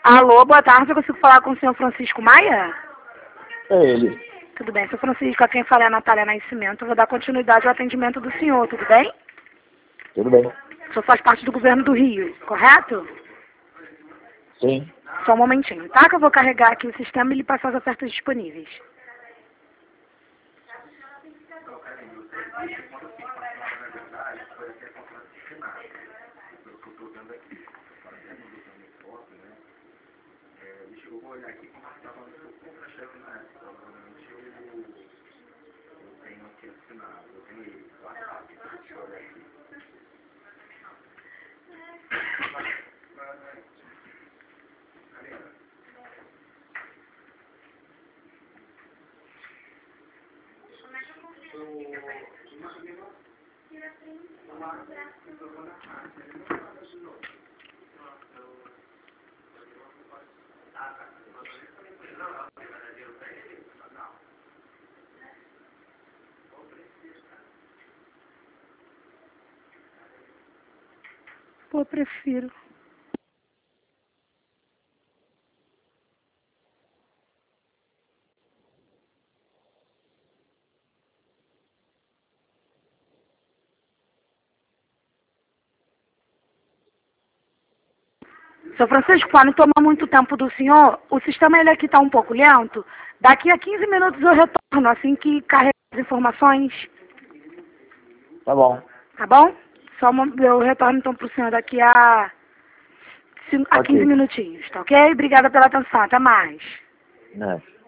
Alô, boa tarde, eu consigo falar com o senhor Francisco Maia? É ele. Tudo bem, senhor Francisco, a quem fala é a Natália Nascimento, eu vou dar continuidade ao atendimento do senhor, tudo bem? Tudo bem? O senhor faz parte do governo do Rio, correto? Sim. Só um momentinho, tá? Que eu vou carregar aqui o sistema e lhe passar as ofertas disponíveis. Pô, prefiro. Seu Francisco, para não tomar muito tempo do senhor, o sistema ele aqui está um pouco lento. Daqui a 15 minutos eu retorno, assim que carregar as informações. Tá bom. Tá bom? Eu retorno então para o senhor daqui a 15 Ok. minutinhos, tá ok? Obrigada pela atenção, até mais. Né?